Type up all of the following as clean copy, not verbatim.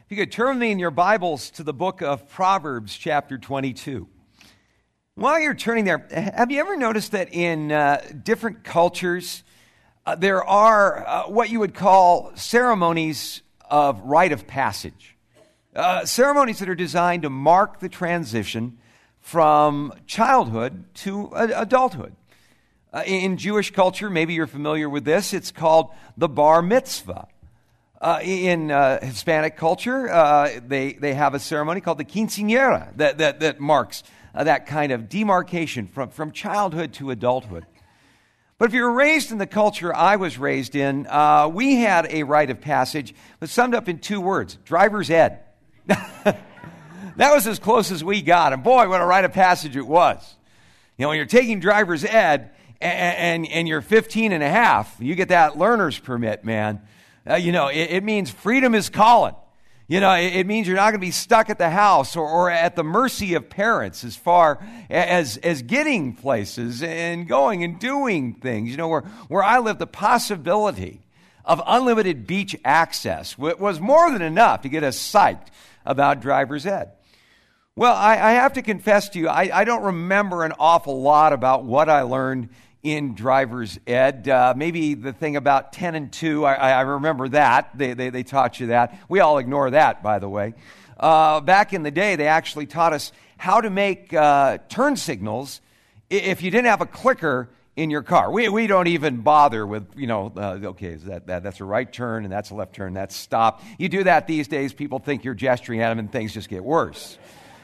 If you could turn with me in your Bibles to the book of Proverbs, chapter 22. While you're turning there, have you ever noticed that in different cultures, there are what you would call ceremonies of rite of passage? Ceremonies that are designed to mark the transition from childhood to adulthood. In Jewish culture, maybe you're familiar with this, it's called the bar mitzvah. In Hispanic culture, they have a ceremony called the quinceañera that marks that kind of demarcation from childhood to adulthood. But if you were raised in the culture I was raised in, we had a rite of passage that summed up in two words: driver's ed. That was as close as we got, and boy, what a rite of passage it was. You know, when you're taking driver's ed and you're 15 and a half, you get that learner's permit, man. It means freedom is calling. It means you're not going to be stuck at the house or at the mercy of parents as far as getting places and going and doing things. Where I live, the possibility of unlimited beach access was more than enough to get us psyched about driver's ed. Well, I have to confess to you, I don't remember an awful lot about what I learned in driver's ed. Maybe the thing about 10 and 2, I remember that. They taught you that. We all ignore that, by the way. Back in the day, they actually taught us how to make turn signals if you didn't have a clicker in your car. We don't even bother with, okay, that's a right turn and that's a left turn, that's stop. You do that these days, people think you're gesturing at them and things just get worse.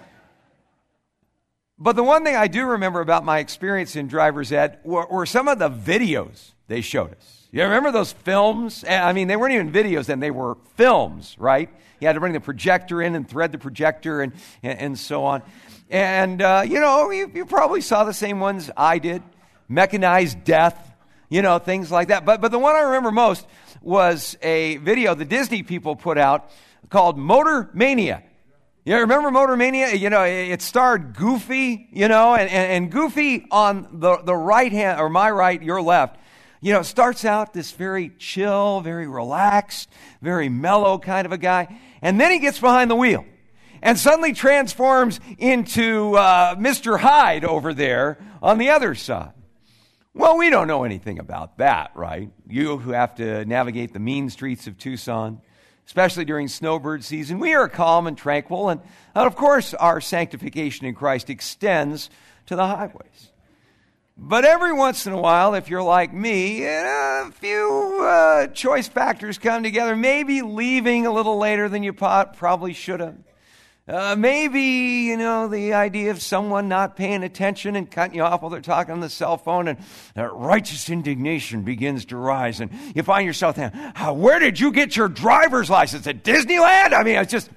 But the one thing I do remember about my experience in driver's ed were some of the videos they showed us. You remember those films? I mean, they weren't even videos then, they were films, right? You had to bring the projector in and thread the projector and so on. And, you probably saw the same ones I did. Mechanized death, things like that. But the one I remember most was a video the Disney people put out called Motor Mania. You remember Motor Mania? It starred Goofy, and Goofy on the right hand, or my right, your left, starts out this very chill, very relaxed, very mellow kind of a guy. And then he gets behind the wheel and suddenly transforms into Mr. Hyde over there on the other side. Well, we don't know anything about that, right? You who have to navigate the mean streets of Tucson, especially during snowbird season, we are calm and tranquil, and of course our sanctification in Christ extends to the highways. But every once in a while, if you're like me, a few choice factors come together, maybe leaving a little later than you probably should have. Maybe, the idea of someone not paying attention and cutting you off while they're talking on the cell phone, and that righteous indignation begins to rise, and you find yourself thinking, where did you get your driver's license? At Disneyland? I mean, it's just,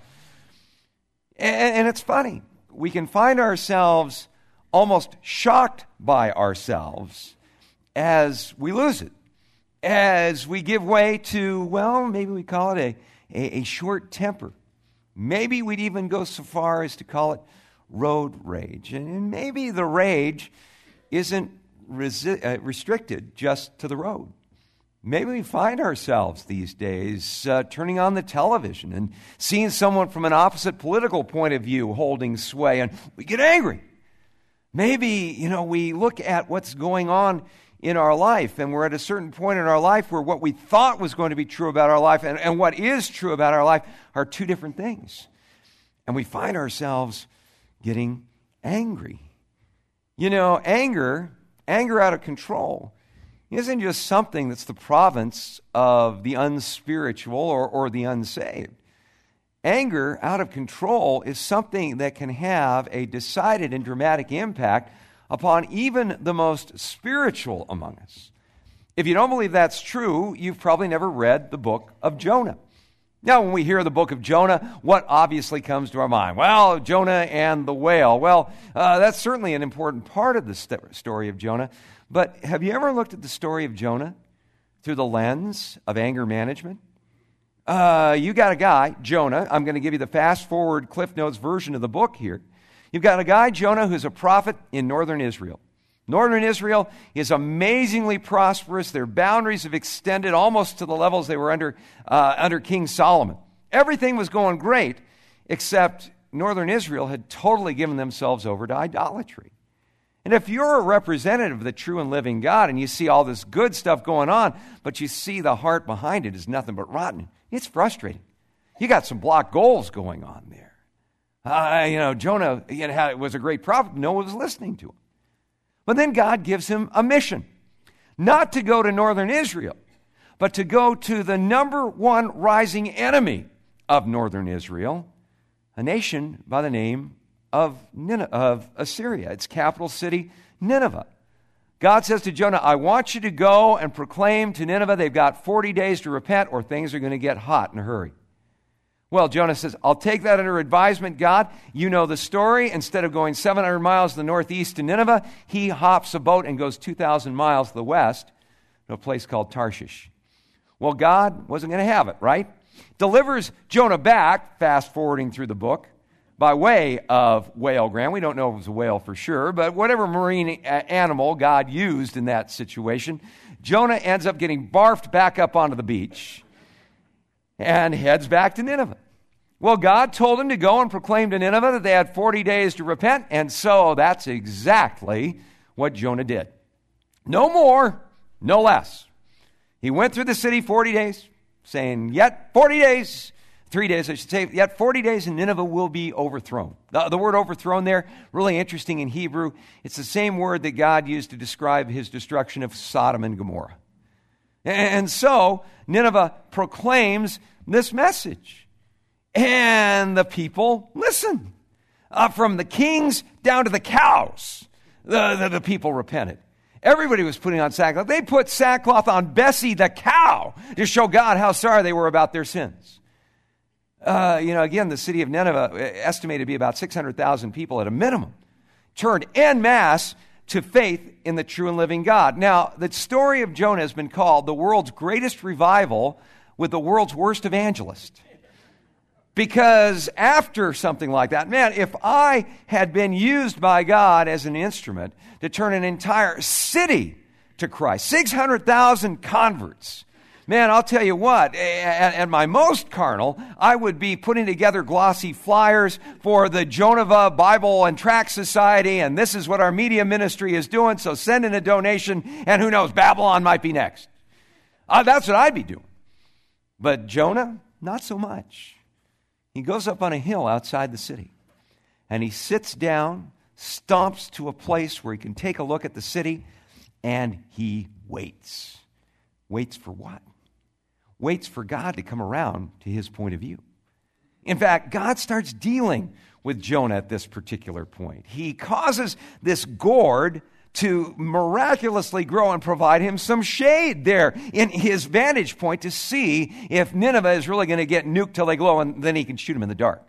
And it's funny. We can find ourselves almost shocked by ourselves as we lose it, as we give way to, maybe we call it a short temper. Maybe we'd even go so far as to call it road rage. And maybe the rage isn't restricted just to the road. Maybe we find ourselves these days turning on the television and seeing someone from an opposite political point of view holding sway, and we get angry. Maybe, we look at what's going on in our life, and we're at a certain point in our life where what we thought was going to be true about our life and what is true about our life are two different things. And we find ourselves getting angry. Anger out of control isn't just something that's the province of the unspiritual or the unsaved. Anger out of control is something that can have a decided and dramatic impact upon even the most spiritual among us. If you don't believe that's true, you've probably never read the book of Jonah. Now, when we hear the book of Jonah, what obviously comes to our mind? Well, Jonah and the whale. Well, that's certainly an important part of the story of Jonah. But have you ever looked at the story of Jonah through the lens of anger management? You got a guy, Jonah. I'm going to give you the fast-forward Cliff Notes version of the book here. You've got a guy, Jonah, who's a prophet in northern Israel. Northern Israel is amazingly prosperous. Their boundaries have extended almost to the levels they were under King Solomon. Everything was going great, except northern Israel had totally given themselves over to idolatry. And if you're a representative of the true and living God and you see all this good stuff going on, but you see the heart behind it is nothing but rotten, it's frustrating. You got some block goals going on there. Jonah was a great prophet. No one was listening to him. But then God gives him a mission, not to go to northern Israel, but to go to the number one rising enemy of northern Israel, a nation by the name of Assyria. Its capital city, Nineveh. God says to Jonah, I want you to go and proclaim to Nineveh they've got 40 days to repent or things are going to get hot in a hurry. Well, Jonah says, I'll take that under advisement, God. You know the story. Instead of going 700 miles to the northeast to Nineveh, he hops a boat and goes 2,000 miles to the west to a place called Tarshish. Well, God wasn't going to have it, right? Delivers Jonah back, fast forwarding through the book, by way of whalegram. We don't know if it was a whale for sure, but whatever marine animal God used in that situation, Jonah ends up getting barfed back up onto the beach and heads back to Nineveh. Well, God told him to go and proclaim to Nineveh that they had 40 days to repent, and so that's exactly what Jonah did. No more, no less. He went through the city 40 days, saying, yet 40 days, 3 days, I should say, yet 40 days and Nineveh will be overthrown. The word overthrown there, really interesting in Hebrew. It's the same word that God used to describe his destruction of Sodom and Gomorrah. And so Nineveh proclaims this message. And the people listen. From the kings down to the cows, the people repented. Everybody was putting on sackcloth. They put sackcloth on Bessie the cow to show God how sorry they were about their sins. Again, the city of Nineveh, estimated to be about 600,000 people at a minimum, turned en masse to faith in the true and living God. Now, the story of Jonah has been called the world's greatest revival with the world's worst evangelist. Because after something like that, man, if I had been used by God as an instrument to turn an entire city to Christ, 600,000 converts, man, I'll tell you what, at my most carnal, I would be putting together glossy flyers for the Jonah Bible and Tract Society, and this is what our media ministry is doing, so send in a donation, and who knows, Babylon might be next. That's what I'd be doing. But Jonah, not so much. He goes up on a hill outside the city, and he sits down, stomps to a place where he can take a look at the city, and he waits. Waits for what? Waits for God to come around to his point of view. In fact, God starts dealing with Jonah at this particular point. He causes this gourd to miraculously grow and provide him some shade there in his vantage point to see if Nineveh is really going to get nuked till they glow, and then he can shoot him in the dark.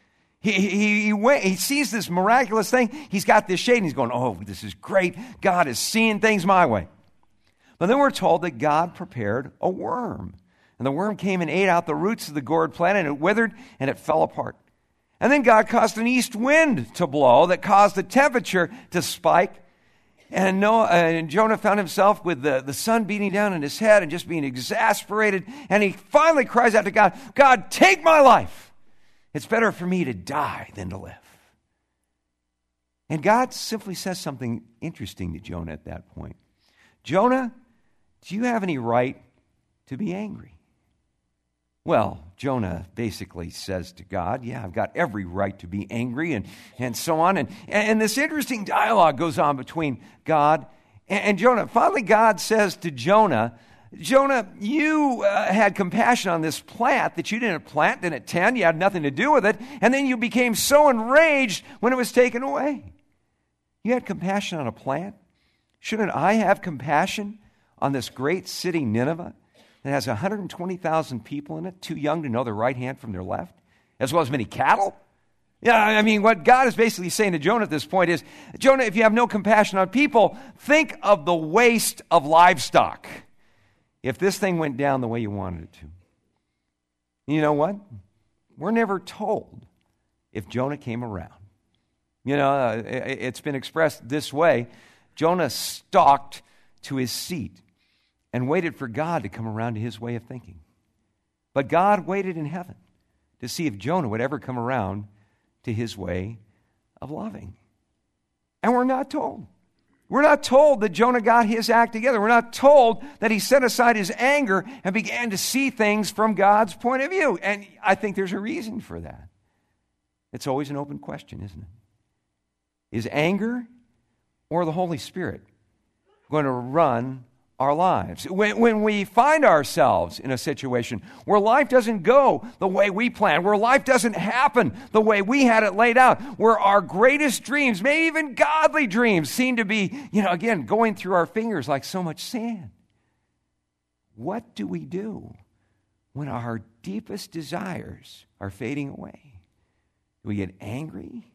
He sees this miraculous thing. He's got this shade, and he's going, oh, this is great. God is seeing things my way. But then we're told that God prepared a worm. And the worm came and ate out the roots of the gourd plant, and it withered, and it fell apart. And then God caused an east wind to blow that caused the temperature to spike. And Jonah found himself with the sun beating down on his head and just being exasperated. And he finally cries out to God, God, take my life. It's better for me to die than to live. And God simply says something interesting to Jonah at that point. Jonah, do you have any right to be angry? Well, Jonah basically says to God, yeah, I've got every right to be angry and so on. And this interesting dialogue goes on between God and Jonah. Finally, God says to Jonah, Jonah, you had compassion on this plant that you didn't plant, didn't tend, you had nothing to do with it, and then you became so enraged when it was taken away. You had compassion on a plant? Shouldn't I have compassion on this great city, Nineveh? It has 120,000 people in it, too young to know their right hand from their left, as well as many cattle. Yeah, I mean, what God is basically saying to Jonah at this point is, Jonah, if you have no compassion on people, think of the waste of livestock if this thing went down the way you wanted it to. You know what? We're never told if Jonah came around. It's been expressed this way. Jonah stalked to his seat and waited for God to come around to his way of thinking. But God waited in heaven to see if Jonah would ever come around to his way of loving. And we're not told. We're not told that Jonah got his act together. We're not told that he set aside his anger and began to see things from God's point of view. And I think there's a reason for that. It's always an open question, isn't it? Is anger or the Holy Spirit going to run our lives? When we find ourselves in a situation where life doesn't go the way we planned, where life doesn't happen the way we had it laid out, where our greatest dreams, maybe even godly dreams, seem to be, again, going through our fingers like so much sand. What do we do when our deepest desires are fading away? Do we get angry?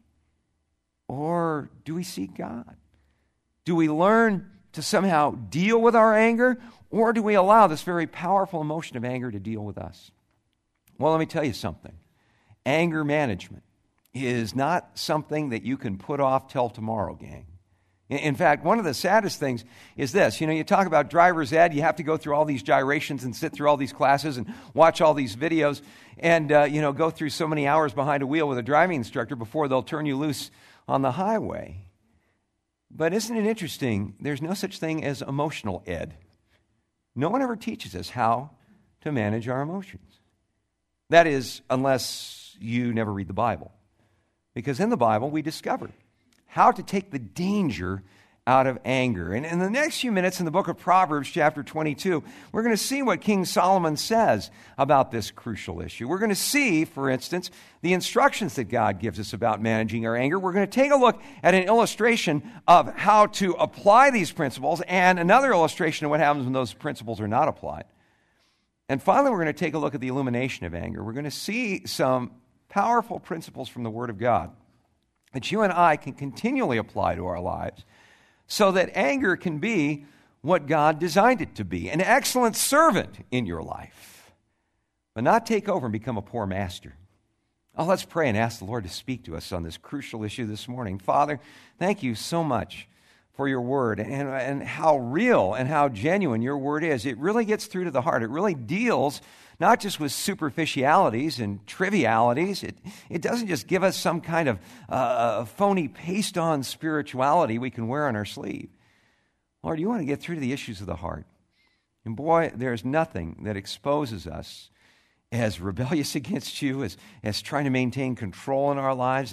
Or do we seek God? Do we learn to somehow deal with our anger? Or do we allow this very powerful emotion of anger to deal with us? Well, let me tell you something. Anger management is not something that you can put off till tomorrow, gang. In fact, one of the saddest things is this. You talk about driver's ed. You have to go through all these gyrations and sit through all these classes and watch all these videos and, go through so many hours behind a wheel with a driving instructor before they'll turn you loose on the highway. But isn't it interesting? There's no such thing as emotional ed. No one ever teaches us how to manage our emotions. That is, unless you never read the Bible. Because in the Bible, we discover how to take the danger out of anger. And in the next few minutes in the book of Proverbs, chapter 22, we're going to see what King Solomon says about this crucial issue. We're going to see, for instance, the instructions that God gives us about managing our anger. We're going to take a look at an illustration of how to apply these principles and another illustration of what happens when those principles are not applied. And finally, we're going to take a look at the illumination of anger. We're going to see some powerful principles from the Word of God that you and I can continually apply to our lives so that anger can be what God designed it to be, an excellent servant in your life, but not take over and become a poor master. Oh, let's pray and ask the Lord to speak to us on this crucial issue this morning. Father, thank you so much for your word and how real and how genuine your word is. It really gets through to the heart. It really deals not just with superficialities and trivialities. It doesn't just give us some kind of phony paste-on spirituality we can wear on our sleeve. Lord, you want to get through to the issues of the heart. And boy, there's nothing that exposes us as rebellious against you, as trying to maintain control in our lives,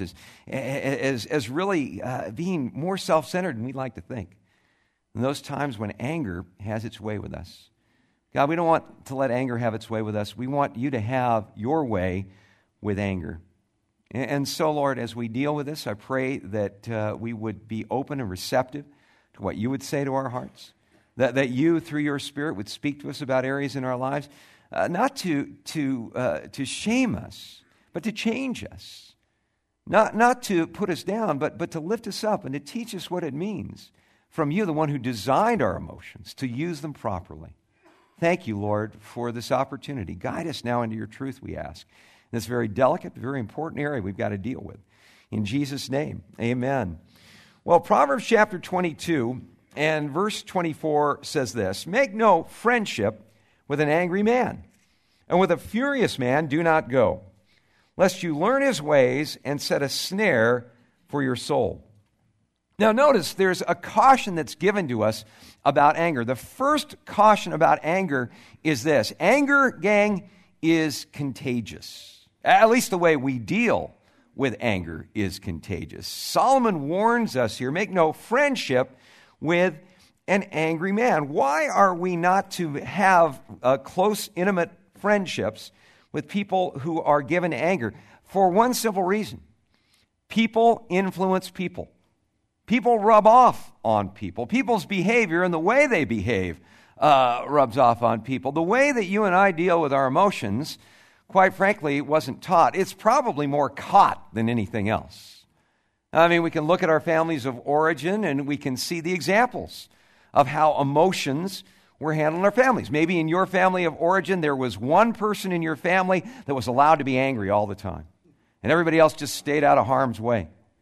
as really being more self-centered than we'd like to think. And those times when anger has its way with us. God, we don't want to let anger have its way with us. We want you to have your way with anger. And so, Lord, as we deal with this, I pray that we would be open and receptive to what you would say to our hearts, that you, through your Spirit, would speak to us about areas in our lives, not to shame us, but to change us, not to put us down, but to lift us up and to teach us what it means from you, the one who designed our emotions, to use them properly. Thank you, Lord, for this opportunity. Guide us now into your truth, we ask. In this very delicate, very important area we've got to deal with. In Jesus' name, amen. Well, Proverbs chapter 22 and verse 24 says this, "Make no friendship with an angry man, and with a furious man do not go, lest you learn his ways and set a snare for your soul." Now notice there's a caution that's given to us about anger. The first caution about anger is this. Anger, gang, is contagious. At least the way we deal with anger is contagious. Solomon warns us here, make no friendship with an angry man. Why are we not to have close, intimate friendships with people who are given to anger? For one simple reason. People influence people. People rub off on people. People's behavior and the way they behave rubs off on people. The way that you and I deal with our emotions, quite frankly, wasn't taught. It's probably more caught than anything else. I mean, we can look at our families of origin and we can see the examples of how emotions were handled in our families. Maybe in your family of origin, there was one person in your family that was allowed to be angry all the time. And everybody else just stayed out of harm's way.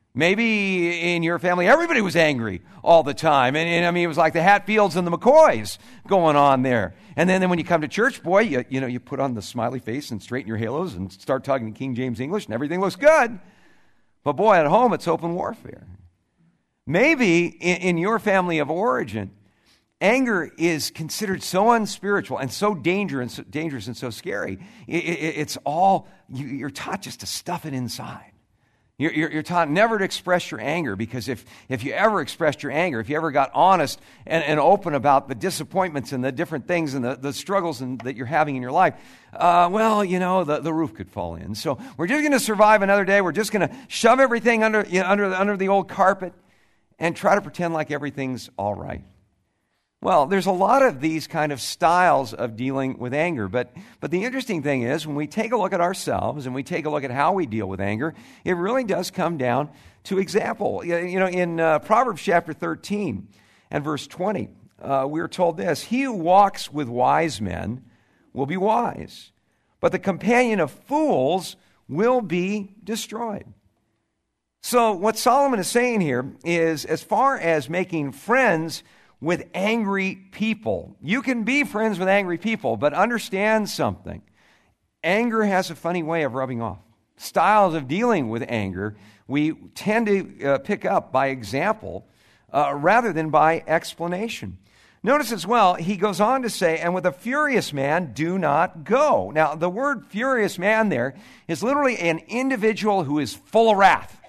Maybe in your family, everybody was angry all the time. And I mean, it was like the Hatfields and the McCoys going on there. And then when you come to church, boy, you put on the smiley face and straighten your halos and start talking King James English, and everything looks good. But boy, at home, it's open warfare. Maybe in your family of origin, anger is considered so unspiritual and so dangerous and so scary. It's all, you're taught just to stuff it inside. You're taught never to express your anger, because if you ever expressed your anger, if you ever got honest and open about the disappointments and the different things and the struggles that you're having in your life, the roof could fall in. So we're just going to survive another day. We're just going to shove everything under the old carpet and try to pretend like everything's all right. Well, there's a lot of these kind of styles of dealing with anger, but the interesting thing is when we take a look at ourselves and we take a look at how we deal with anger, it really does come down to example. In Proverbs chapter 13 and verse 20, we're told this: "He who walks with wise men will be wise, but the companion of fools will be destroyed." So what Solomon is saying here is, as far as making friends with angry people, you can be friends with angry people, but understand something. Anger has a funny way of rubbing off. Styles of dealing with anger we tend to pick up by example rather than by explanation. Notice as well, he goes on to say, "And with a furious man, do not go." Now, the word furious man there is literally an individual who is full of wrath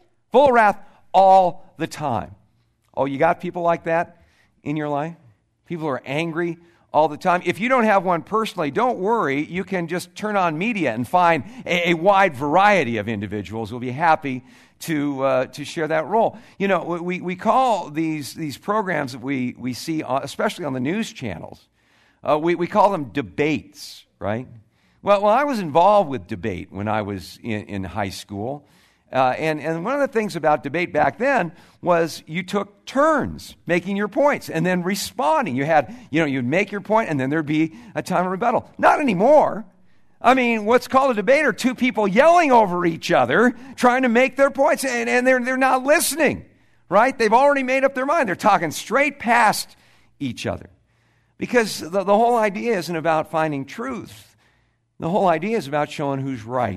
all the time. Oh, you got people like that in your life? People who are angry all the time. If you don't have one personally, don't worry. You can just turn on media and find a wide variety of individuals who will be happy to share that role. We call these programs that we see, especially on the news channels, we call them debates, right? Well, I was involved with debate when I was in high school. And one of the things about debate back then was you took turns making your points and then responding. You'd make your point and then there'd be a time of rebuttal. Not anymore. I mean, what's called a debate are two people yelling over each other, trying to make their points, and they're not listening, right? They've already made up their mind. They're talking straight past each other. Because the whole idea isn't about finding truth. The whole idea is about showing who's right.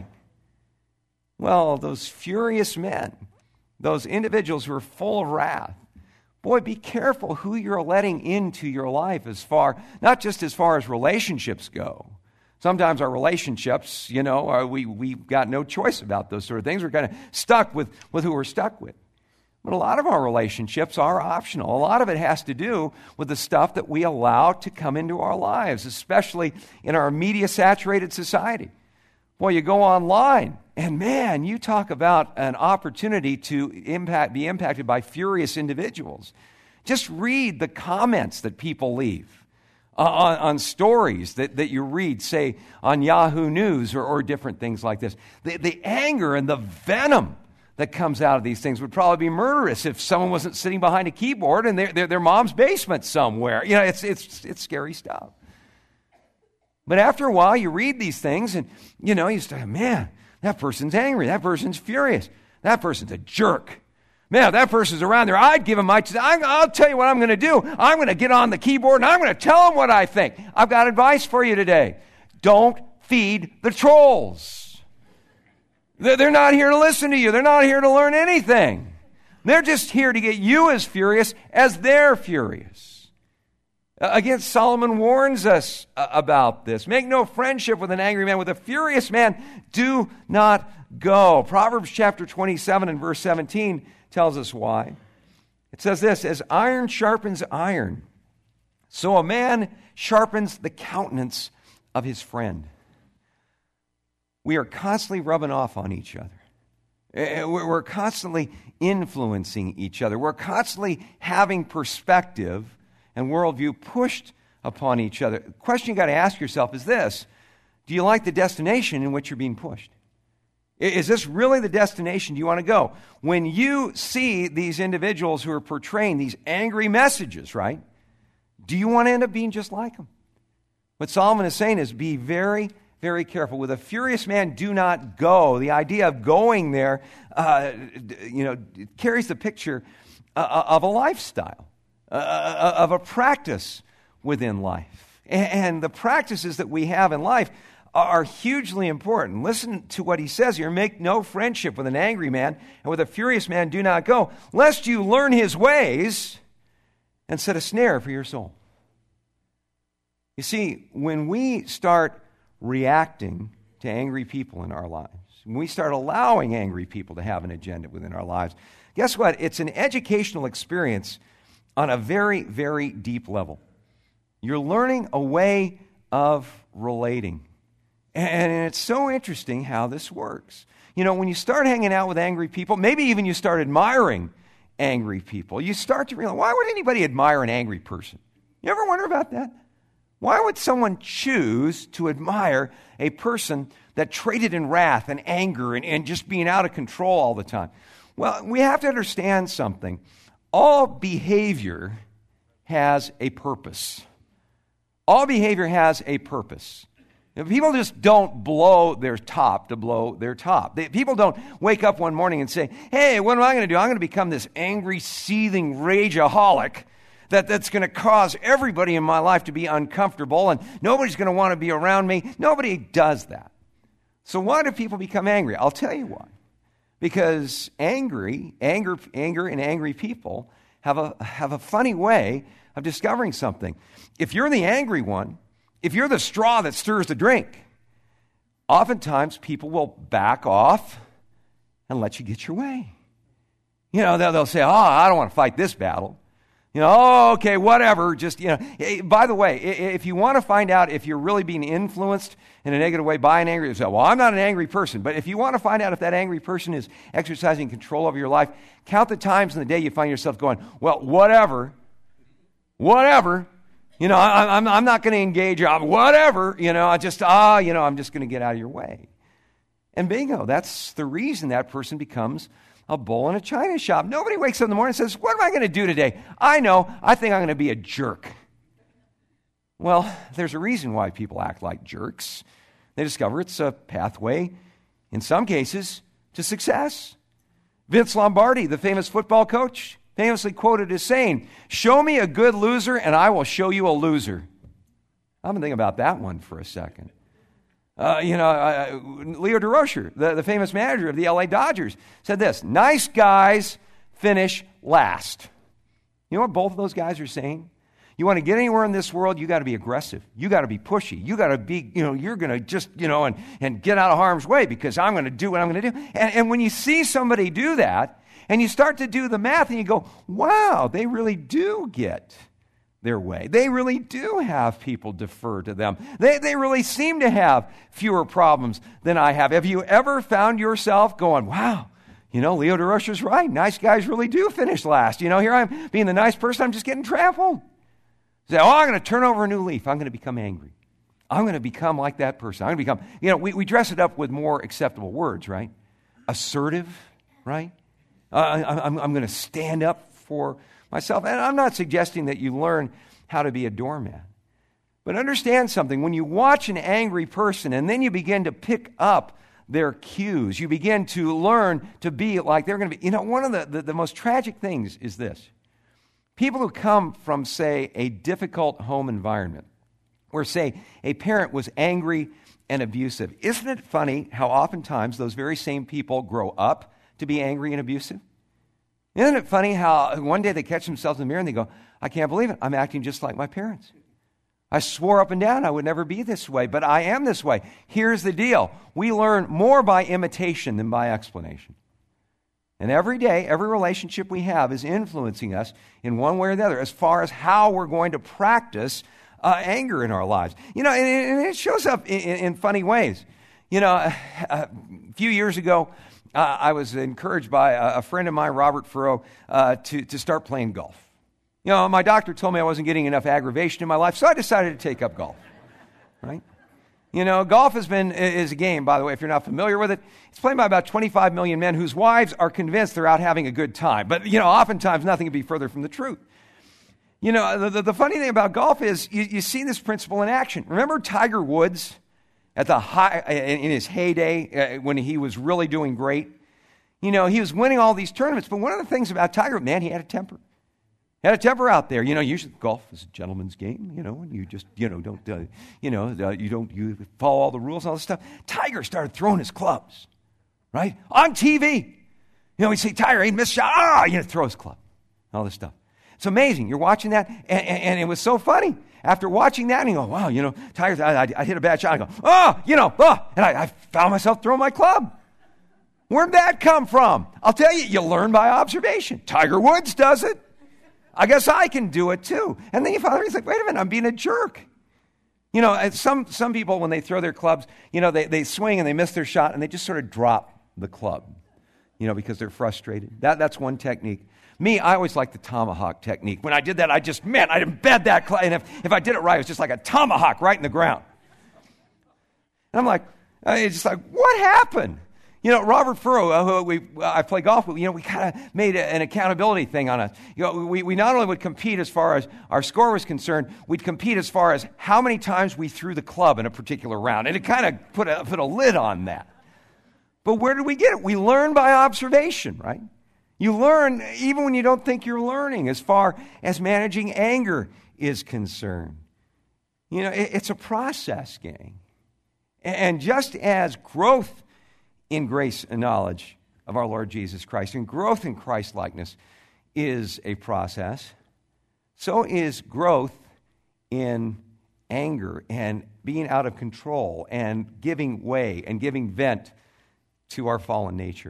Well, those furious men, those individuals who are full of wrath, boy, be careful who you're letting into your life not just as far as relationships go. Sometimes our relationships, we've got no choice about those sort of things. We're kind of stuck with who we're stuck with. But a lot of our relationships are optional. A lot of it has to do with the stuff that we allow to come into our lives, especially in our media-saturated society. Boy, you go online, and man, you talk about an opportunity to be impacted by furious individuals. Just read the comments that people leave on stories that you read, say, on Yahoo News or different things like this. The anger and the venom that comes out of these things would probably be murderous if someone wasn't sitting behind a keyboard in their mom's basement somewhere. It's scary stuff. But after a while, you read these things and, you start, man, that person's angry. That person's furious. That person's a jerk. Man, if that person's around there, I'd give him I'll tell you what I'm going to do. I'm going to get on the keyboard and I'm going to tell him what I think. I've got advice for you today. Don't feed the trolls. They're not here to listen to you. They're not here to learn anything. They're just here to get you as furious as they're furious. Again, Solomon warns us about this. Make no friendship with an angry man. With a furious man, do not go. Proverbs chapter 27 and verse 17 tells us why. It says this: "As iron sharpens iron, so a man sharpens the countenance of his friend." We are constantly rubbing off on each other. We're constantly influencing each other. We're constantly having perspective and worldview pushed upon each other. The question you got to ask yourself is this: do you like the destination in which you're being pushed? Is this really the destination you want to go? When you see these individuals who are portraying these angry messages, right? Do you want to end up being just like them? What Solomon is saying is be very, very careful. With a furious man, do not go. The idea of going there, it carries the picture of a lifestyle, of a practice within life. And the practices that we have in life are hugely important. Listen to what he says here. Make no friendship with an angry man, and with a furious man do not go, lest you learn his ways and set a snare for your soul. You see, when we start reacting to angry people in our lives, when we start allowing angry people to have an agenda within our lives, guess what? It's an educational experience on a very, very deep level. You're learning a way of relating. And it's so interesting how this works. You know, when you start hanging out with angry people, maybe even you start admiring angry people, you start to realize, why would anybody admire an angry person? You ever wonder about that? Why would someone choose to admire a person that traded in wrath and anger and just being out of control all the time? Well, we have to understand something. All behavior has a purpose. All behavior has a purpose. People just don't blow their top to blow their top. People don't wake up one morning and say, hey, what am I going to do? I'm going to become this angry, seething rageaholic that's going to cause everybody in my life to be uncomfortable, and nobody's going to want to be around me. Nobody does that. So why do people become angry? I'll tell you why. Because anger and angry people have a funny way of discovering something. If you're the angry one, if you're the straw that stirs the drink, oftentimes people will back off and let you get your way. You know, they'll say, I don't want to fight this battle. You know, okay, whatever, just, by the way, if you want to find out if you're really being influenced in a negative way by an angry, you say, well, I'm not an angry person, but if you want to find out if that angry person is exercising control over your life, count the times in the day you find yourself going, well, whatever, you know, I'm not going to engage, whatever, I'm just going to get out of your way. And bingo, that's the reason that person becomes a bull in a china shop. Nobody wakes up in the morning and says, what am I going to do today? I think I'm going to be a jerk. Well, there's a reason why people act like jerks. They discover it's a pathway, in some cases, to success. Vince Lombardi, the famous football coach, famously quoted as saying, show me a good loser and I will show you a loser. I've been thinking about that one for a second. Leo DeRocher, the famous manager of the LA Dodgers, said this, nice guys finish last. You know what both of those guys are saying? You want to get anywhere in this world, you got to be aggressive. You got to be pushy. You got to be, you're going to just, and get out of harm's way because I'm going to do what I'm going to do. And when you see somebody do that, and you start to do the math and you go, wow, they really do get their way. They really do have people defer to them. They really seem to have fewer problems than I have. Have you ever found yourself going, wow, Leo DeRocher's right. Nice guys really do finish last. Here I'm being the nice person. I'm just getting trampled. Say, I'm going to turn over a new leaf. I'm going to become angry. I'm going to become like that person. I'm going to become, we dress it up with more acceptable words, right? Assertive, right? I'm going to stand up for myself. And I'm not suggesting that you learn how to be a doormat. But understand something. When you watch an angry person and then you begin to pick up their cues, you begin to learn to be like they're going to be. One of the most tragic things is this. People who come from, say, a difficult home environment, where, say, a parent was angry and abusive. Isn't it funny how oftentimes those very same people grow up to be angry and abusive? Isn't it funny how one day they catch themselves in the mirror and they go, I can't believe it. I'm acting just like my parents. I swore up and down I would never be this way, but I am this way. Here's the deal. We learn more by imitation than by explanation. And every day, every relationship we have is influencing us in one way or the other as far as how we're going to practice anger in our lives. And it shows up in funny ways. A few years ago, I was encouraged by a friend of mine, Robert Furrow, to start playing golf. My doctor told me I wasn't getting enough aggravation in my life, so I decided to take up golf, right? Golf is a game, by the way, if you're not familiar with it. It's played by about 25 million men whose wives are convinced they're out having a good time. But, oftentimes nothing could be further from the truth. The funny thing about golf is you see this principle in action. Remember Tiger Woods? at the high, in his heyday, when he was really doing great. He was winning all these tournaments. But one of the things about Tiger, man, he had a temper. He had a temper out there. Usually golf is a gentleman's game, and you just, don't, you follow all the rules and all this stuff. Tiger started throwing his clubs, right? On TV. We'd say, Tiger, he missed a shot. Throw his club. All this stuff. It's amazing. You're watching that, and it was so funny. After watching that, and you go, wow, Tiger, I hit a bad shot. I go, and I found myself throwing my club. Where'd that come from? I'll tell you, you learn by observation. Tiger Woods does it. I guess I can do it too. And then you find out, he's like, wait a minute, I'm being a jerk. Some people, when they throw their clubs, they swing and they miss their shot, and they just sort of drop the club, because they're frustrated. That's one technique. Me, I always like the tomahawk technique. When I did that, I'd embed that club. And if I did it right, it was just like a tomahawk right in the ground. And I'm like, it's just like, what happened? Robert Furrow, who I play golf with, we kind of made an accountability thing on us. We not only would compete as far as our score was concerned, we'd compete as far as how many times we threw the club in a particular round. And it kind of put a lid on that. But where did we get it? We learn by observation, right? You learn even when you don't think you're learning as far as managing anger is concerned. It's a process, gang. And just as growth in grace and knowledge of our Lord Jesus Christ and growth in Christ-likeness is a process, so is growth in anger and being out of control and giving way and giving vent to our fallen nature.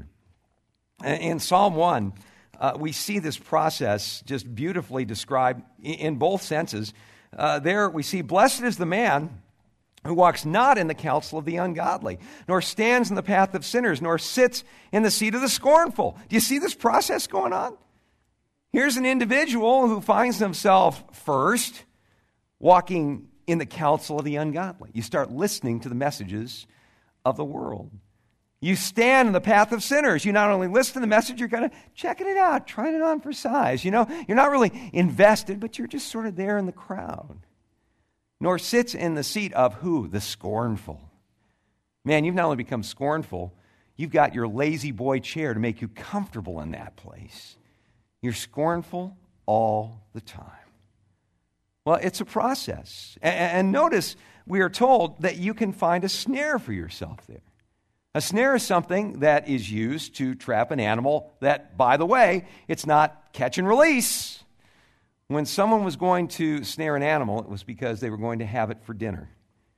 In Psalm 1, we see this process just beautifully described in both senses. There we see, blessed is the man who walks not in the counsel of the ungodly, nor stands in the path of sinners, nor sits in the seat of the scornful. Do you see this process going on? Here's an individual who finds himself first walking in the counsel of the ungodly. You start listening to the messages of the world. You stand in the path of sinners. You not only listen to the message, you're kind of checking it out, trying it on for size. You're not really invested, but you're just sort of there in the crowd. Nor sits in the seat of who? The scornful. Man, you've not only become scornful, you've got your lazy boy chair to make you comfortable in that place. You're scornful all the time. Well, it's a process. And notice we are told that you can find a snare for yourself there. A snare is something that is used to trap an animal that, by the way, it's not catch and release. When someone was going to snare an animal, it was because they were going to have it for dinner.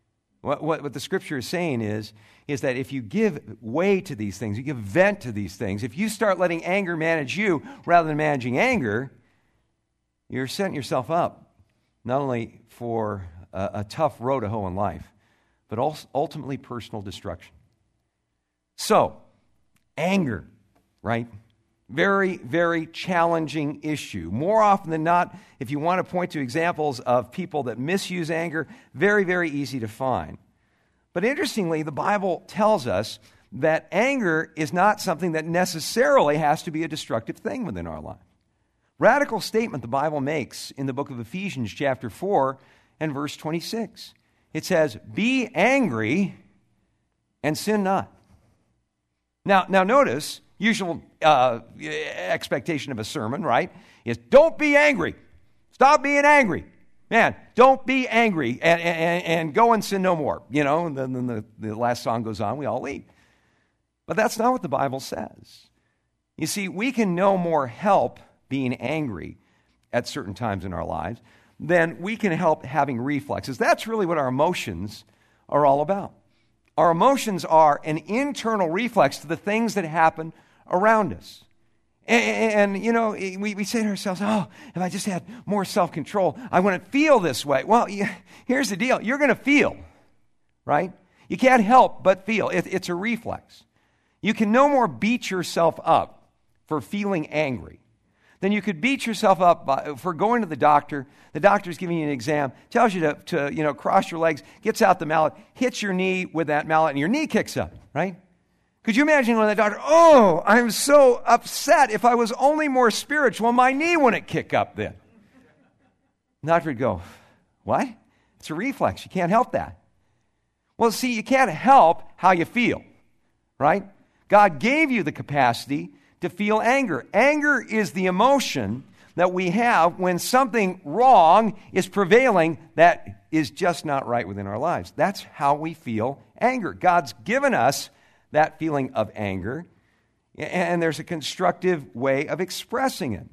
What the Scripture is saying is that if you give way to these things, you give vent to these things, if you start letting anger manage you rather than managing anger, you're setting yourself up not only for a tough road to hoe in life, but also ultimately personal destruction. So, anger, right? Very, very challenging issue. More often than not, if you want to point to examples of people that misuse anger, very, very easy to find. But interestingly, the Bible tells us that anger is not something that necessarily has to be a destructive thing within our life. Radical statement the Bible makes in the book of Ephesians chapter 4 and verse 26. It says, "Be angry and sin not." Now notice, usual expectation of a sermon, right, is don't be angry. Stop being angry. Man, don't be angry and go and sin no more. And then the last song goes on, we all leave. But that's not what the Bible says. You see, we can no more help being angry at certain times in our lives than we can help having reflexes. That's really what our emotions are all about. Our emotions are an internal reflex to the things that happen around us. And we say to ourselves, oh, if I just had more self-control, I wouldn't feel this way. Well, here's the deal. You're going to feel, right? You can't help but feel. It's a reflex. You can no more beat yourself up for feeling angry than you could beat yourself up for going to the doctor. The doctor's giving you an exam, tells you to cross your legs, gets out the mallet, hits your knee with that mallet, and your knee kicks up, right? Could you imagine when the doctor, oh, I'm so upset. If I was only more spiritual, my knee wouldn't kick up then. The doctor would go, what? It's a reflex. You can't help that. Well, see, you can't help how you feel, right? God gave you the capacity to feel anger. Anger is the emotion that we have when something wrong is prevailing that is just not right within our lives. That's how we feel anger. God's given us that feeling of anger, and there's a constructive way of expressing it.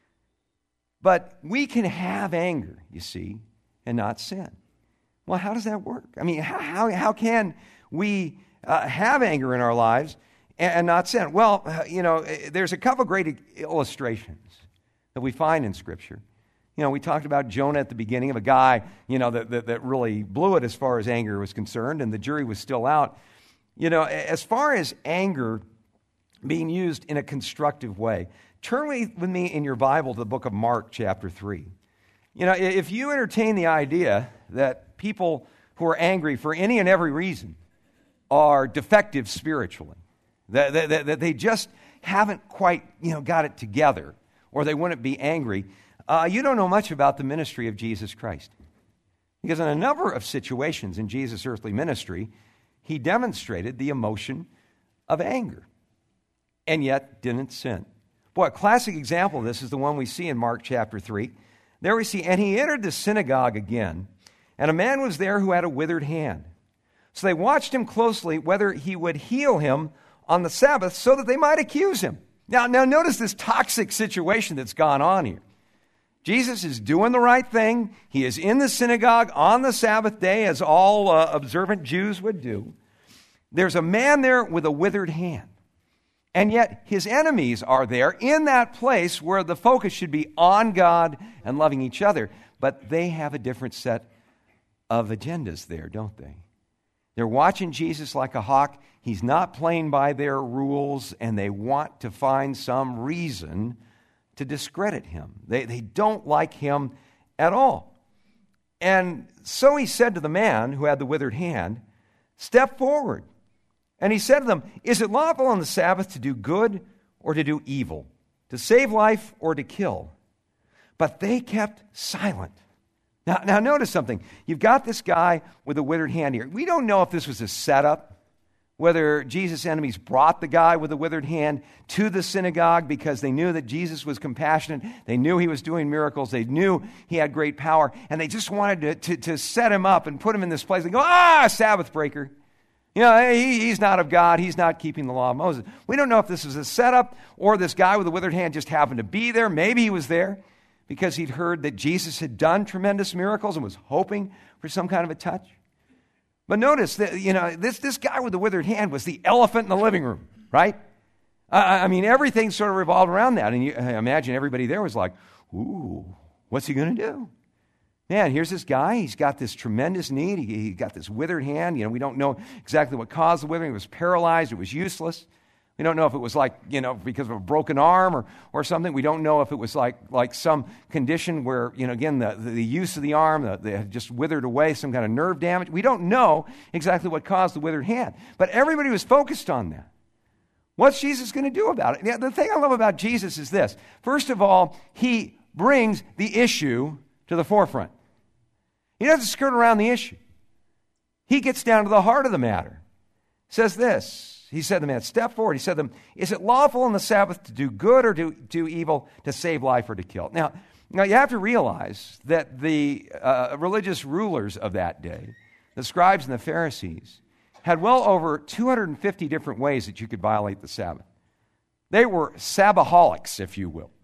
But we can have anger, you see, and not sin. Well, how does that work? I mean, how can we have anger in our lives and not sin? Well, there's a couple great illustrations that we find in Scripture. We talked about Jonah at the beginning, of a guy, that really blew it as far as anger was concerned, and the jury was still out. As far as anger being used in a constructive way, turn with me in your Bible to the book of Mark, chapter 3. If you entertain the idea that people who are angry for any and every reason are defective spiritually, that they just haven't quite, got it together, or they wouldn't be angry, you don't know much about the ministry of Jesus Christ. Because in a number of situations in Jesus' earthly ministry, he demonstrated the emotion of anger, and yet didn't sin. Boy, a classic example of this is the one we see in Mark chapter 3. There we see, and he entered the synagogue again, and a man was there who had a withered hand. So they watched him closely whether he would heal him on the Sabbath so that they might accuse him. Now notice this toxic situation that's gone on here. Jesus is doing the right thing. He is in the synagogue on the Sabbath day, as all observant Jews would do. There's a man there with a withered hand. And yet his enemies are there in that place where the focus should be on God and loving each other. But they have a different set of agendas there, don't they? They're watching Jesus like a hawk. He's not playing by their rules, and they want to find some reason to discredit him. They don't like him at all. And so he said to the man who had the withered hand, "Step forward." And he said to them, "Is it lawful on the Sabbath to do good or to do evil, to save life or to kill?" But they kept silent. Now notice something. You've got this guy with a withered hand here. We don't know if this was a setup, whether Jesus' enemies brought the guy with a withered hand to the synagogue because they knew that Jesus was compassionate. They knew he was doing miracles. They knew he had great power. And they just wanted to set him up and put him in this place and go, Sabbath breaker. He's not of God. He's not keeping the law of Moses. We don't know if this was a setup or this guy with a withered hand just happened to be there. Maybe he was there because he'd heard that Jesus had done tremendous miracles and was hoping for some kind of a touch. But notice that, this guy with the withered hand was the elephant in the living room, right? I mean, everything sort of revolved around that. And I imagine everybody there was like, ooh, what's he going to do? Man, here's this guy. He's got this tremendous need. He got this withered hand. We don't know exactly what caused the withering. It was paralyzed. It was useless. We don't know if it was because of a broken arm or something. We don't know if it was like some condition where, again, the use of the arm, they had just withered away, some kind of nerve damage. We don't know exactly what caused the withered hand. But everybody was focused on that. What's Jesus going to do about it? The thing I love about Jesus is this. First of all, he brings the issue to the forefront. He doesn't skirt around the issue. He gets down to the heart of the matter. Says this. He said to the man, "Step forward." He said to them, "Is it lawful on the Sabbath to do good or to do evil, to save life or to kill?" Now you have to realize that the religious rulers of that day, the scribes and the Pharisees, had well over 250 different ways that you could violate the Sabbath. They were Sabbathaholics, if you will.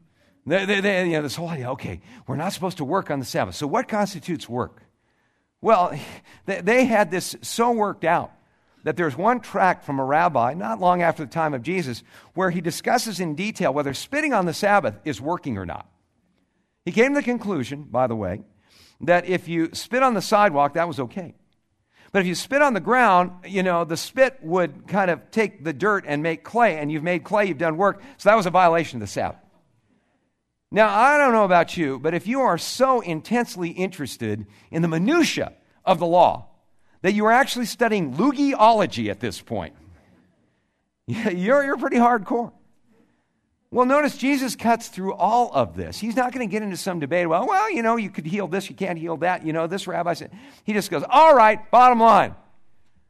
This whole idea, okay, we're not supposed to work on the Sabbath. So what constitutes work? Well, they had this so worked out that there's one tract from a rabbi not long after the time of Jesus where he discusses in detail whether spitting on the Sabbath is working or not. He came to the conclusion, by the way, that if you spit on the sidewalk, that was okay. But if you spit on the ground, the spit would kind of take the dirt and make clay, and you've made clay, you've done work, so that was a violation of the Sabbath. Now, I don't know about you, but if you are so intensely interested in the minutia of the law that you are actually studying logiology at this point, you're pretty hardcore. Well, notice Jesus cuts through all of this. He's not going to get into some debate about, you could heal this, you can't heal that. This rabbi said. He just goes, all right, bottom line.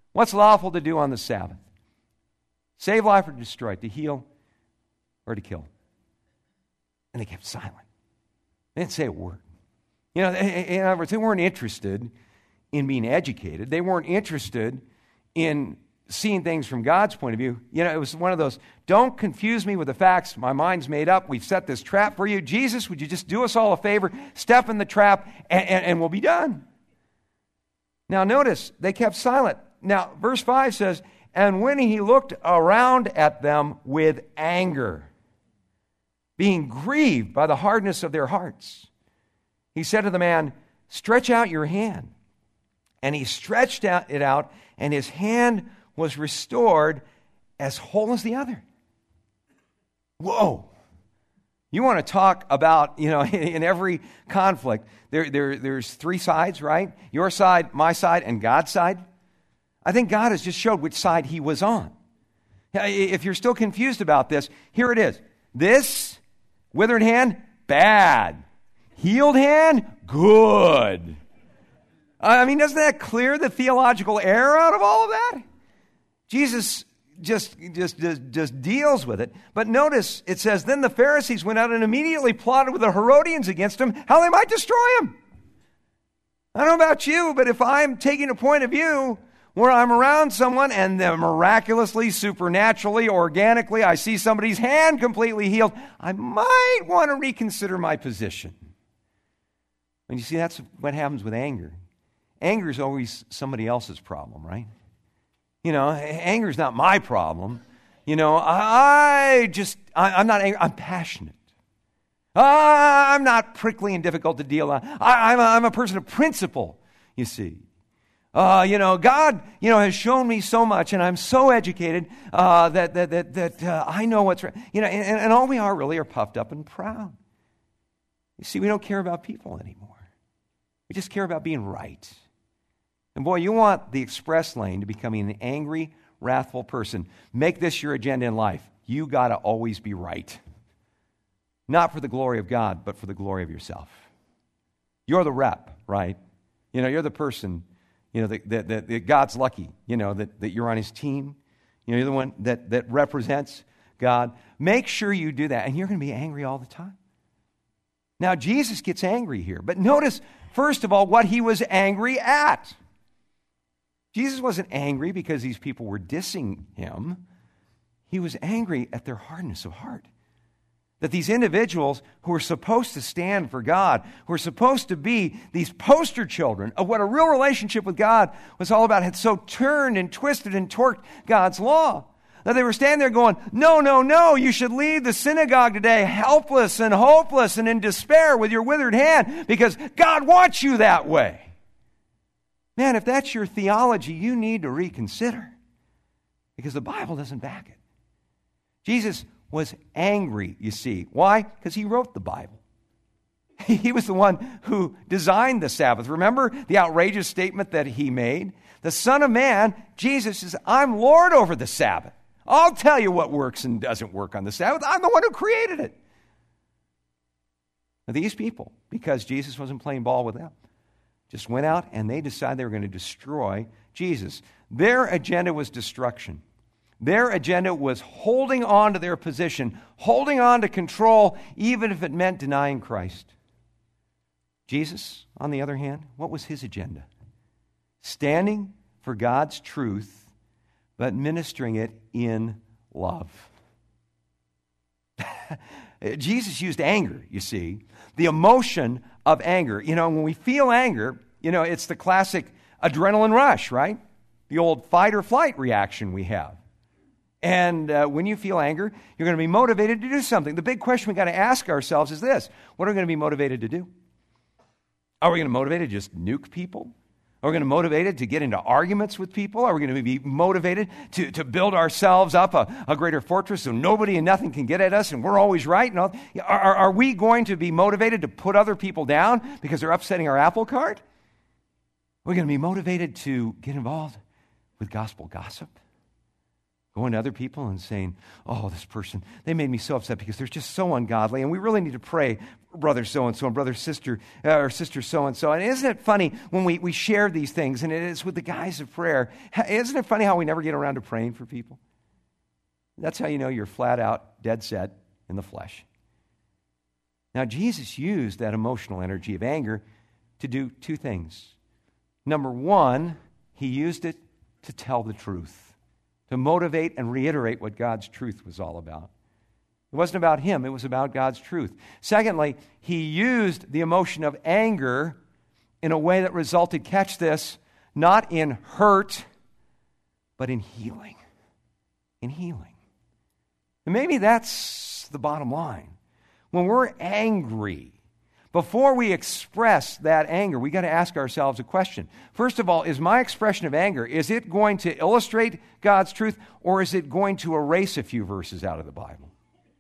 What's lawful to do on the Sabbath? Save life or destroy it? To heal or to kill? And they kept silent. They didn't say a word. In other words, they weren't interested in being educated. They weren't interested in seeing things from God's point of view. It was one of those, don't confuse me with the facts. My mind's made up. We've set this trap for you. Jesus, would you just do us all a favor? Step in the trap and we'll be done. Now notice, they kept silent. Now, verse 5 says, and when he looked around at them with anger, being grieved by the hardness of their hearts, he said to the man, stretch out your hand. And he stretched it out, and his hand was restored as whole as the other. Whoa. You want to talk about, in every conflict, there's three sides, right? Your side, my side, and God's side. I think God has just showed which side he was on. If you're still confused about this, here it is. This, withered hand, bad. Healed hand, good. Doesn't that clear the theological error out of all of that? Jesus just deals with it. But notice, it says, then the Pharisees went out and immediately plotted with the Herodians against him, how they might destroy him. I don't know about you, but if I'm taking a point of view where I'm around someone and then miraculously, supernaturally, organically, I see somebody's hand completely healed, I might want to reconsider my position. And you see, that's what happens with anger. Anger is always somebody else's problem, right? Anger is not my problem. I'm not angry. I'm passionate. I'm not prickly and difficult to deal with. I'm a person of principle, you see. God, has shown me so much, and I'm so educated that I know what's right. And all we are really are puffed up and proud. You see, we don't care about people anymore. We just care about being right. And boy, you want the express lane to becoming an angry, wrathful person. Make this your agenda in life. You got to always be right. Not for the glory of God, but for the glory of yourself. You're the rep, right? You're the person, that God's lucky, that you're on his team. You're the one that represents God. Make sure you do that, and you're going to be angry all the time. Now, Jesus gets angry here, but notice, first of all, what he was angry at. Jesus wasn't angry because these people were dissing him. He was angry at their hardness of heart. That these individuals who were supposed to stand for God, who were supposed to be these poster children of what a real relationship with God was all about, had so turned and twisted and torqued God's law. That they were standing there going, no, you should leave the synagogue today helpless and hopeless and in despair with your withered hand because God wants you that way. Man, if that's your theology, you need to reconsider because the Bible doesn't back it. Jesus was angry, you see. Why? Because he wrote the Bible. He was the one who designed the Sabbath. Remember the outrageous statement that he made? The Son of Man, Jesus, says, I'm Lord over the Sabbath. I'll tell you what works and doesn't work on the Sabbath. I'm the one who created it. Now, these people, because Jesus wasn't playing ball with them, just went out and they decided they were going to destroy Jesus. Their agenda was destruction. Their agenda was holding on to their position, holding on to control, even if it meant denying Christ. Jesus, on the other hand, what was his agenda? Standing for God's truth, but ministering it in love. Jesus used anger, you see, the emotion of anger. When we feel anger, it's the classic adrenaline rush, right? The old fight or flight reaction we have. And when you feel anger, you're going to be motivated to do something. The big question we got to ask ourselves is this: what are we going to be motivated to do? Are we going to be motivated to just nuke people? Are we going to be motivated to get into arguments with people? Are we going to be motivated to build ourselves up a greater fortress so nobody and nothing can get at us and we're always right? Are we going to be motivated to put other people down because they're upsetting our apple cart? Are we going to be motivated to get involved with gospel gossip? Going to other people and saying, oh, this person, they made me so upset because they're just so ungodly, and we really need to pray, brother so-and-so and brother sister, or sister so-and-so. And isn't it funny when we share these things, and it is with the guise of prayer, isn't it funny how we never get around to praying for people? That's how you know you're flat out dead set in the flesh. Now, Jesus used that emotional energy of anger to do two things. Number one, he used it to tell the truth, to motivate and reiterate what God's truth was all about. It wasn't about him, it was about God's truth. Secondly, he used the emotion of anger in a way that resulted, catch this, not in hurt, but in healing. In healing. And maybe that's the bottom line. When we're angry, before we express that anger, we got to ask ourselves a question. First of all, is my expression of anger, is it going to illustrate God's truth, or is it going to erase a few verses out of the Bible?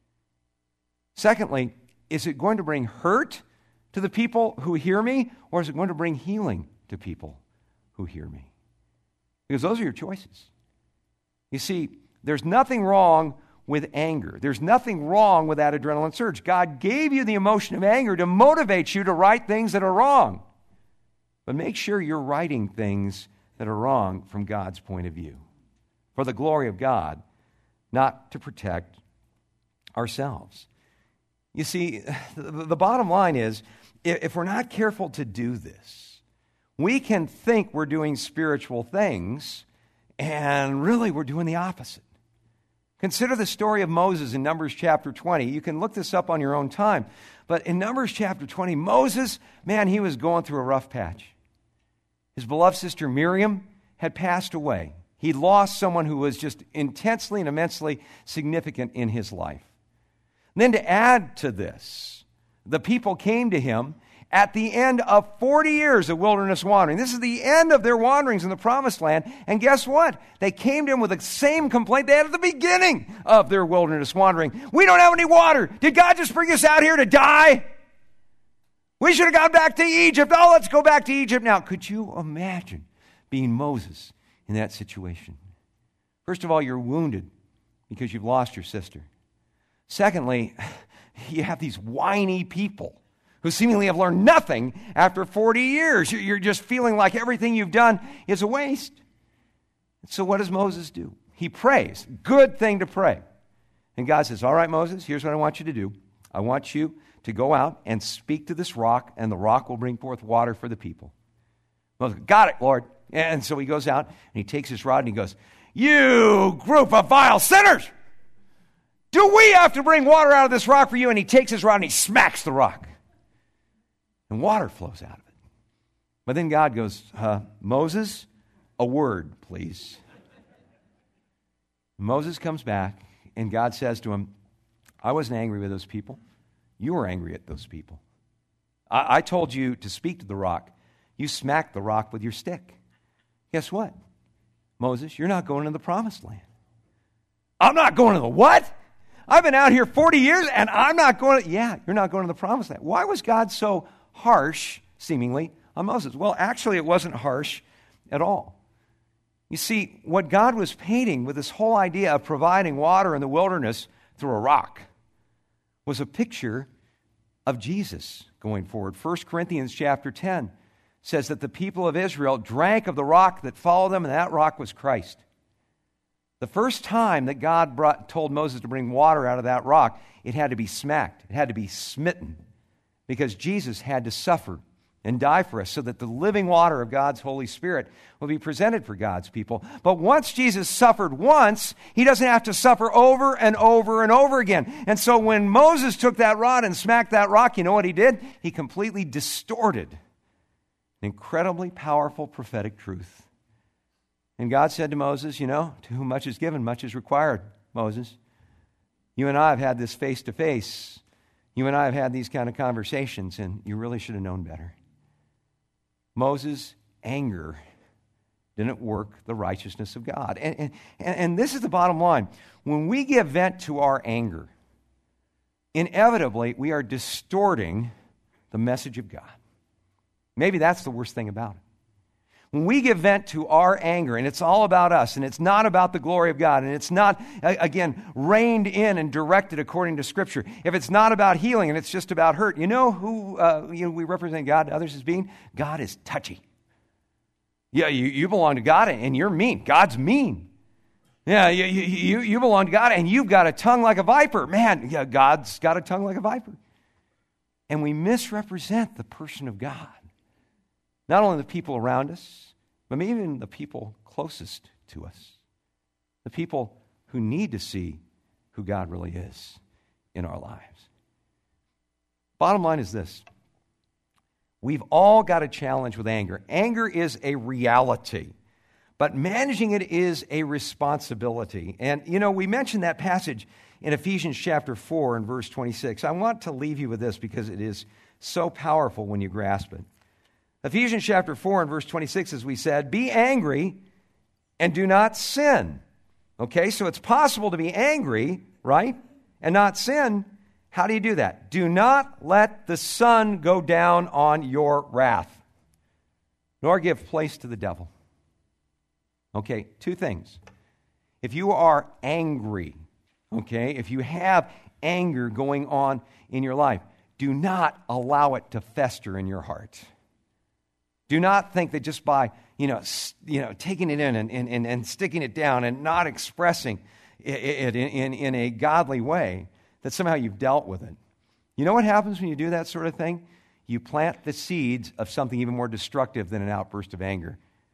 Secondly, is it going to bring hurt to the people who hear me, or is it going to bring healing to people who hear me? Because those are your choices. You see, there's nothing wrong with anger. There's nothing wrong with that adrenaline surge. God gave you the emotion of anger to motivate you to write things that are wrong. But make sure you're writing things that are wrong from God's point of view, for the glory of God, not to protect ourselves. You see, the bottom line is, if we're not careful to do this, we can think we're doing spiritual things, and really we're doing the opposite. Consider the story of Moses in Numbers chapter 20. You can look this up on your own time. But in Numbers chapter 20, Moses, man, he was going through a rough patch. His beloved sister Miriam had passed away. He lost someone who was just intensely and immensely significant in his life. And then to add to this, the people came to him at the end of 40 years of wilderness wandering. This is the end of their wanderings in the promised land. And guess what? They came to him with the same complaint they had at the beginning of their wilderness wandering. We don't have any water. Did God just bring us out here to die? We should have gone back to Egypt. Oh, let's go back to Egypt now. Could you imagine being Moses in that situation? First of all, you're wounded because you've lost your sister. Secondly, you have these whiny people who seemingly have learned nothing after 40 years. You're just feeling like everything you've done is a waste. So what does Moses do? He prays. Good thing to pray. And God says, all right, Moses, here's what I want you to do. I want you to go out and speak to this rock, and the rock will bring forth water for the people. Moses, got it, Lord. And so he goes out, and he takes his rod, and he goes, you group of vile sinners! Do we have to bring water out of this rock for you? And he takes his rod, and he smacks the rock. And water flows out of it. But then God goes, Moses, a word, please. Moses comes back, and God says to him, I wasn't angry with those people. You were angry at those people. I told you to speak to the rock. You smacked the rock with your stick. Guess what? Moses, you're not going to the promised land. I'm not going to the what? I've been out here 40 years, and I'm not going to... Yeah, you're not going to the promised land. Why was God so harsh, seemingly, on Moses? Well, actually, it wasn't harsh at all. You see, what God was painting with this whole idea of providing water in the wilderness through a rock was a picture of Jesus going forward. 1 Corinthians chapter 10 says that the people of Israel drank of the rock that followed them, and that rock was Christ. The first time that God told Moses to bring water out of that rock, it had to be smacked. It had to be smitten, because Jesus had to suffer and die for us so that the living water of God's Holy Spirit will be presented for God's people. But once Jesus suffered once, he doesn't have to suffer over and over and over again. And so when Moses took that rod and smacked that rock, you know what he did? He completely distorted an incredibly powerful prophetic truth. And God said to Moses, to whom much is given, much is required, Moses. You and I have had this face-to-face. You and I have had these kind of conversations, and you really should have known better. Moses' anger didn't work the righteousness of God. And this is the bottom line. When we give vent to our anger, inevitably we are distorting the message of God. Maybe that's the worst thing about it. When we give vent to our anger, and it's all about us, and it's not about the glory of God, and it's not, again, reined in and directed according to Scripture, if it's not about healing and it's just about hurt, you know who we represent God to others as being? God is touchy. Yeah, you belong to God, and you're mean. God's mean. Yeah, you belong to God, and you've got a tongue like a viper. Man, yeah, God's got a tongue like a viper. And we misrepresent the person of God. Not only the people around us, but even the people closest to us. The people who need to see who God really is in our lives. Bottom line is this. We've all got a challenge with anger. Anger is a reality, but managing it is a responsibility. And, we mentioned that passage in Ephesians chapter 4 and verse 26. I want to leave you with this because it is so powerful when you grasp it. Ephesians chapter 4 and verse 26, as we said, be angry and do not sin. Okay, so it's possible to be angry, right, and not sin. How do you do that? Do not let the sun go down on your wrath, nor give place to the devil. Okay, two things. If you are angry, okay, if you have anger going on in your life, do not allow it to fester in your heart. Do not think that just by, taking it in and sticking it down and not expressing it in a godly way, that somehow you've dealt with it. You know what happens when you do that sort of thing? You plant the seeds of something even more destructive than an outburst of anger.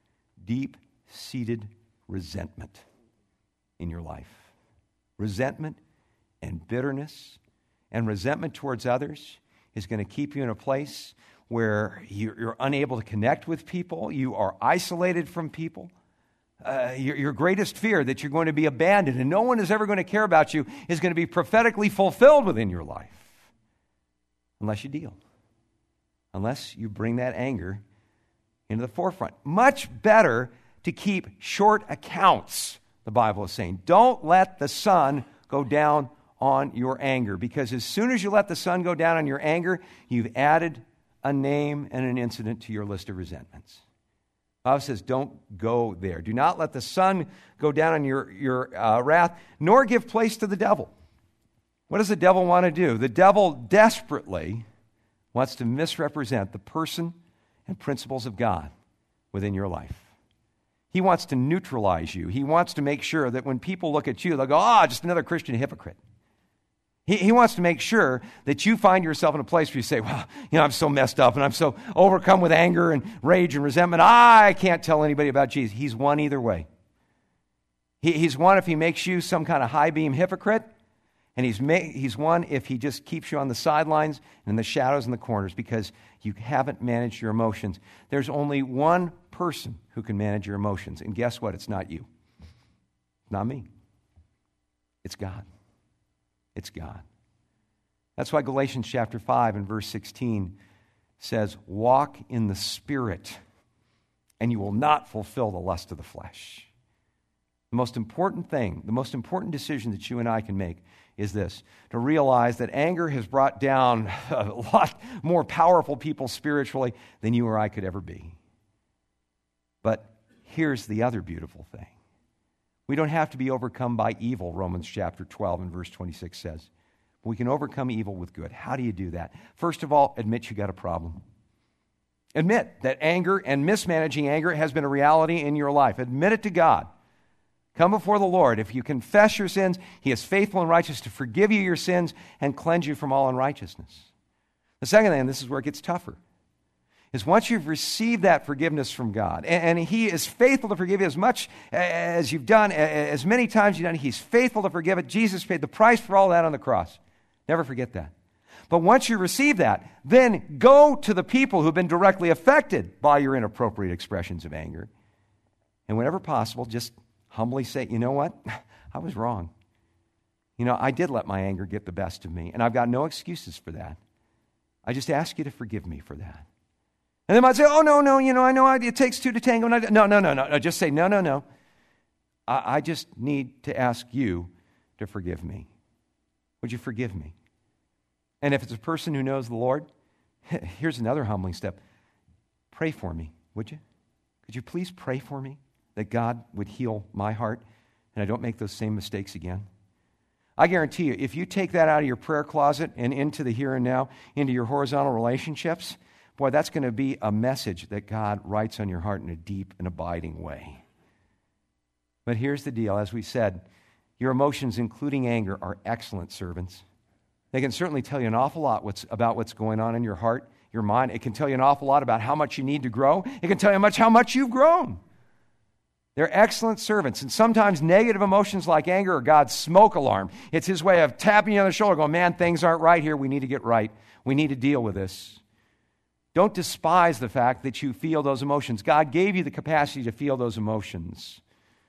Deep-seated resentment in your life. Resentment and bitterness and resentment towards others is going to keep you in a place where you're unable to connect with people, you are isolated from people. Your greatest fear that you're going to be abandoned and no one is ever going to care about you is going to be prophetically fulfilled within your life. Unless you deal. Unless you bring that anger into the forefront. Much better to keep short accounts, the Bible is saying. Don't let the sun go down on your anger, because as soon as you let the sun go down on your anger, you've added a name and an incident to your list of resentments. The Bible says, don't go there. Do not let the sun go down on your wrath, nor give place to the devil. What does the devil want to do? The devil desperately wants to misrepresent the person and principles of God within your life. He wants to neutralize you. He wants to make sure that when people look at you, they'll go, just another Christian hypocrite. He wants to make sure that you find yourself in a place where you say, well, I'm so messed up and I'm so overcome with anger and rage and resentment. I can't tell anybody about Jesus. He's won either way. He's won if he makes you some kind of high-beam hypocrite, and he's won if he just keeps you on the sidelines and in the shadows and the corners because you haven't managed your emotions. There's only one person who can manage your emotions, and guess what? It's not you. It's not me. It's God. It's God. That's why Galatians chapter 5 and verse 16 says, walk in the Spirit, and you will not fulfill the lust of the flesh. The most important thing, the most important decision that you and I can make is this, to realize that anger has brought down a lot more powerful people spiritually than you or I could ever be. But here's the other beautiful thing. We don't have to be overcome by evil, Romans chapter 12 and verse 26 says. We can overcome evil with good. How do you do that? First of all, admit you got a problem. Admit that anger and mismanaging anger has been a reality in your life. Admit it to God. Come before the Lord. If you confess your sins, He is faithful and righteous to forgive you your sins and cleanse you from all unrighteousness. The second thing, and this is where it gets tougher, is once you've received that forgiveness from God, and He is faithful to forgive you as much as you've done, as many times you've done, He's faithful to forgive it. Jesus paid the price for all that on the cross. Never forget that. But once you receive that, then go to the people who've been directly affected by your inappropriate expressions of anger. And whenever possible, just humbly say, you know what? I was wrong. I did let my anger get the best of me, and I've got no excuses for that. I just ask you to forgive me for that. And they might say, oh, no, I know it takes two to tango. No. Just say, no. I just need to ask you to forgive me. Would you forgive me? And if it's a person who knows the Lord, here's another humbling step. Pray for me, would you? Could you please pray for me that God would heal my heart and I don't make those same mistakes again? I guarantee you, if you take that out of your prayer closet and into the here and now, into your horizontal relationships, boy, that's going to be a message that God writes on your heart in a deep and abiding way. But here's the deal. As we said, your emotions, including anger, are excellent servants. They can certainly tell you an awful lot about what's going on in your heart, your mind. It can tell you an awful lot about how much you need to grow. It can tell you how much you've grown. They're excellent servants. And sometimes negative emotions like anger are God's smoke alarm. It's his way of tapping you on the shoulder, going, man, things aren't right here. We need to get right. We need to deal with this. Don't despise the fact that you feel those emotions. God gave you the capacity to feel those emotions.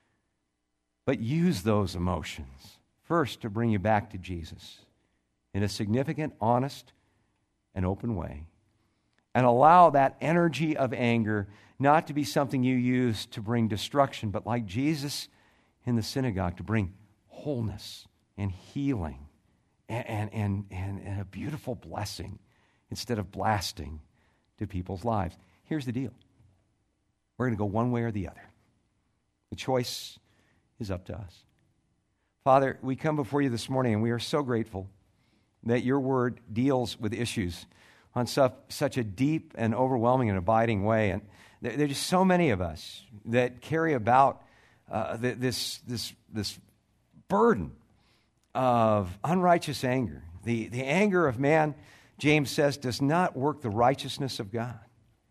But use those emotions first to bring you back to Jesus in a significant, honest, and open way. And allow that energy of anger not to be something you use to bring destruction, but like Jesus in the synagogue, to bring wholeness and healing and a beautiful blessing instead of blasting to people's lives. Here's the deal. We're going to go one way or the other. The choice is up to us. Father, we come before you this morning and we are so grateful that your word deals with issues on such a deep and overwhelming and abiding way. And there are just so many of us that carry about this burden of unrighteous anger. The anger of man, James says, does not work the righteousness of God.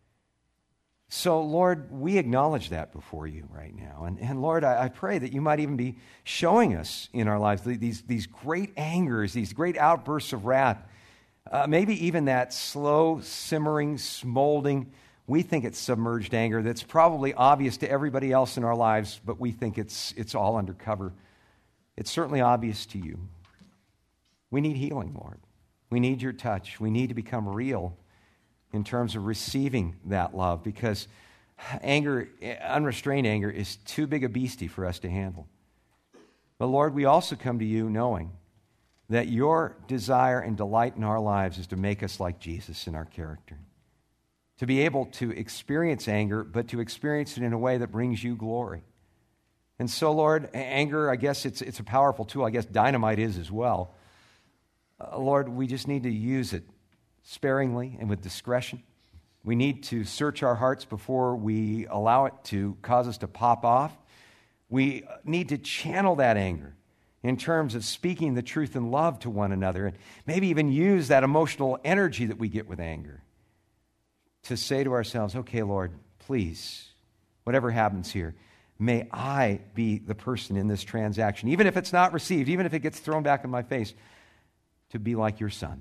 So, Lord, we acknowledge that before you right now. And Lord, I pray that you might even be showing us in our lives these great angers, these great outbursts of wrath, maybe even that slow, simmering, smoldering, we think it's submerged anger that's probably obvious to everybody else in our lives, but we think it's all undercover. It's certainly obvious to you. We need healing, Lord. We need your touch. We need to become real in terms of receiving that love, because anger, unrestrained anger, is too big a beastie for us to handle. But Lord, we also come to you knowing that your desire and delight in our lives is to make us like Jesus in our character. To be able to experience anger, but to experience it in a way that brings you glory. And so, Lord, anger, I guess it's a powerful tool. I guess dynamite is as well. Lord, we just need to use it sparingly and with discretion. We need to search our hearts before we allow it to cause us to pop off. We need to channel that anger in terms of speaking the truth in love to one another, and maybe even use that emotional energy that we get with anger to say to ourselves, okay, Lord, please, whatever happens here, may I be the person in this transaction, even if it's not received, even if it gets thrown back in my face, to be like your Son.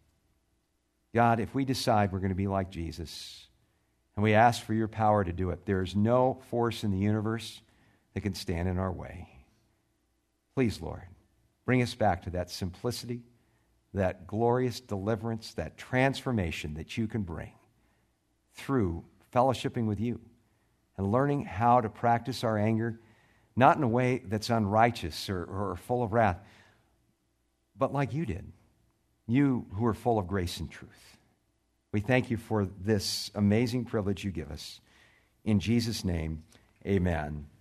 God, if we decide we're going to be like Jesus, and we ask for your power to do it, there is no force in the universe that can stand in our way. Please, Lord, bring us back to that simplicity, that glorious deliverance, that transformation that you can bring through fellowshipping with you and learning how to practice our anger, not in a way that's unrighteous or full of wrath, but like you did, you who are full of grace and truth. We thank you for this amazing privilege you give us. In Jesus' name, amen.